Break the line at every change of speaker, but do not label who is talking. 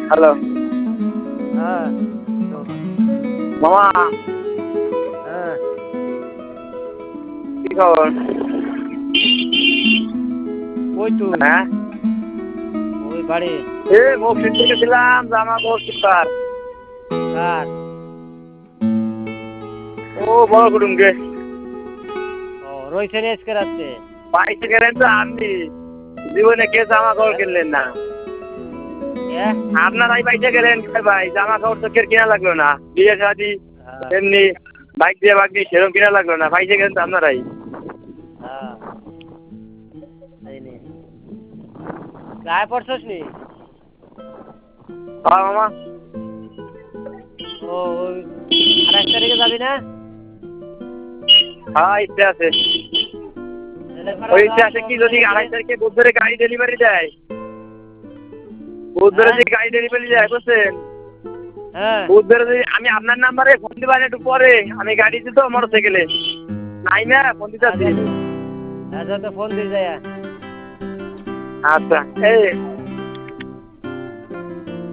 Hello
হ্যাঁ
মামা,
হ্যাঁ
কি খবর?
ওই তুই
হ্যাঁ,
ওই বাড়ি
মসজিদ থেকে ছিলাম, জামা কাপড় সুতার।
কার
ও বড় কুটুমকে
ও রয়েছে আজকে রাত্রে
পাইতে গেলেন তো আপনি। জীবনে কে জামা কাপড় কিনলেন না? আপনারাই পাইতে গেলেন ভাই, জামা কাপড় তো কে কিনা লাগলো না। বিয়ে শাদি এমনি বাইক দিয়ে বাক দিয়ে সেরকম কিনা লাগলো না, পাইতে গেলেন তো আপনারাই।
হ্যাঁ গায়ে পড়ছস নি?
হ্যাঁ মামা,
ও ওই 28 তারিখে যাবি না?
হ্যাঁ ইচ্ছে আছে। ওই ইচ্ছে আছে কি, যদি 28 তারিখে বুধবারে গাড়ি ডেলিভারি দেয়, বুধবারে যদি গাড়ি ডেলিভারি দেয় বুঝছেন,
হ্যাঁ
বুধবারে যদি আমি আপনার নাম্বারে ফোন দিবেন একটু পরে, আমি গাড়ি দিত মোটর সাইকেলে নাই না ফোন দিতে আসি।
আচ্ছা তো ফোন দিয়ে যায়।
আচ্ছা এই